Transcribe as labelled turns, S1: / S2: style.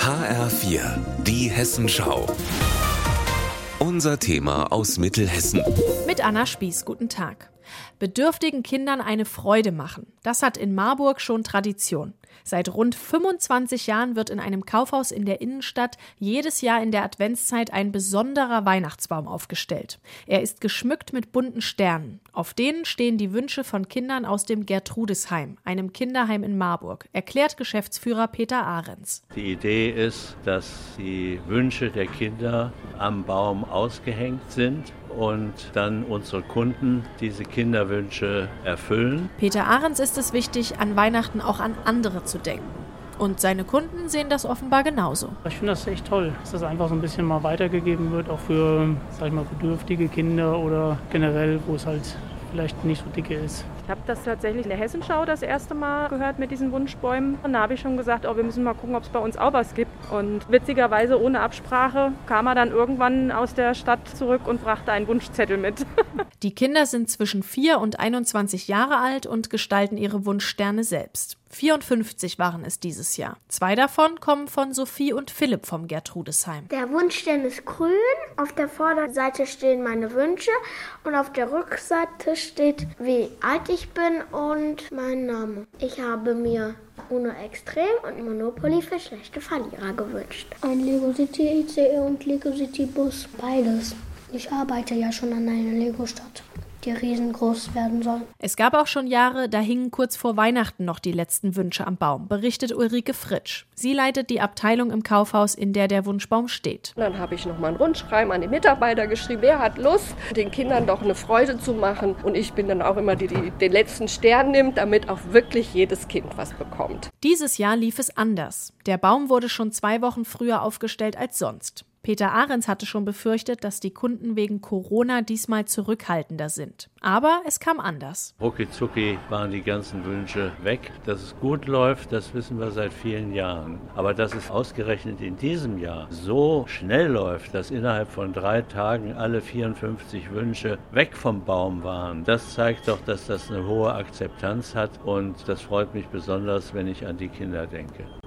S1: HR4, die Hessenschau. Unser Thema aus Mittelhessen.
S2: Mit Anna Spieß, guten Tag. Bedürftigen Kindern eine Freude machen. Das hat in Marburg schon Tradition. Seit rund 25 Jahren wird in einem Kaufhaus in der Innenstadt jedes Jahr in der Adventszeit ein besonderer Weihnachtsbaum aufgestellt. Er ist geschmückt mit bunten Sternen. Auf denen stehen die Wünsche von Kindern aus dem Gertrudesheim, einem Kinderheim in Marburg, erklärt Geschäftsführer Peter Ahrens.
S3: Die Idee ist, dass die Wünsche der Kinder am Baum ausgehängt sind und dann unsere Kunden diese Kinderwünsche erfüllen.
S2: Peter Ahrens ist es wichtig, an Weihnachten auch an andere zu denken. Und seine Kunden sehen das offenbar genauso.
S4: Ich finde das echt toll, dass das einfach so ein bisschen mal weitergegeben wird, auch für, sag ich mal, bedürftige Kinder oder generell, wo es halt vielleicht nicht so dicke ist.
S5: Ich habe das tatsächlich in der Hessenschau das erste Mal gehört mit diesen Wunschbäumen. Und da habe ich schon gesagt, wir müssen mal gucken, ob es bei uns auch was gibt. Und witzigerweise ohne Absprache kam er dann irgendwann aus der Stadt zurück und brachte einen Wunschzettel mit.
S2: Die Kinder sind zwischen 4 und 21 Jahre alt und gestalten ihre Wunschsterne selbst. 54 waren es dieses Jahr. 2 davon kommen von Sophie und Philipp vom Gertrudesheim.
S6: Der Wunschstern ist grün, auf der Vorderseite stehen meine Wünsche und auf der Rückseite steht, wie alt ich bin und mein Name. Ich habe mir Uno Extrem und Monopoly für schlechte Verlierer gewünscht. Ein Lego City ICE und Lego City Bus, beides. Ich arbeite ja schon an einer Lego-Stadt, die riesengroß werden soll.
S2: Es gab auch schon Jahre, da hingen kurz vor Weihnachten noch die letzten Wünsche am Baum, berichtet Ulrike Fritsch. Sie leitet die Abteilung im Kaufhaus, in der der Wunschbaum steht.
S7: Dann habe ich nochmal einen Rundschreiben an die Mitarbeiter geschrieben, wer hat Lust, den Kindern doch eine Freude zu machen. Und ich bin dann auch immer die den letzten Stern nimmt, damit auch wirklich jedes Kind was bekommt.
S2: Dieses Jahr lief es anders. Der Baum wurde schon 2 Wochen früher aufgestellt als sonst. Peter Ahrens hatte schon befürchtet, dass die Kunden wegen Corona diesmal zurückhaltender sind. Aber es kam anders.
S3: Rucki-zucki waren die ganzen Wünsche weg. Dass es gut läuft, das wissen wir seit vielen Jahren. Aber dass es ausgerechnet in diesem Jahr so schnell läuft, dass innerhalb von 3 Tagen alle 54 Wünsche weg vom Baum waren, das zeigt doch, dass das eine hohe Akzeptanz hat. Und das freut mich besonders, wenn ich an die Kinder denke.